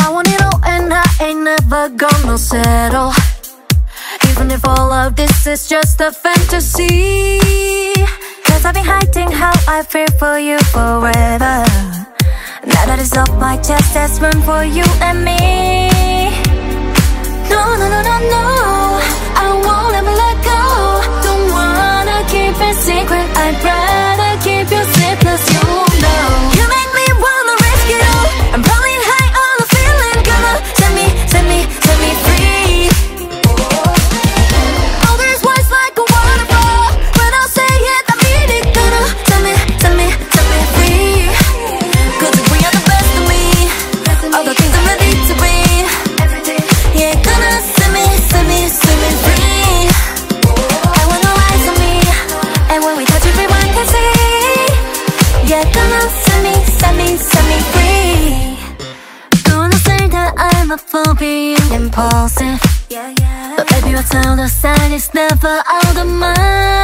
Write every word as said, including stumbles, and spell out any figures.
I want it all and I ain't never gonna settle, even if all of this is just a fantasy. Cause I've been hiding how I feel for you forever. Now that it's off my chest, there's room for you and me. No, no, no, no, no, I won't ever let go. Don't wanna keep it secret, I'd rather keep you sleepless, you know. You make me wanna risk it all. I'm probably high on the feeling. Come on, set me, set me, set me free. All these words like a waterfall. When I say it, I mean it. Gonna set me, set me, set me free. Cause if we are the best of me, all the things I'm ready to be. Yeah, gonna set me, set me, set me free. I wanna rise on me, and when we touch everyone can see. Yeah, gonna set me, set me, set me free. Gonna say that I'm a fool being impulsive. Yeah, yeah. But baby, what's out of sight is never out of mind.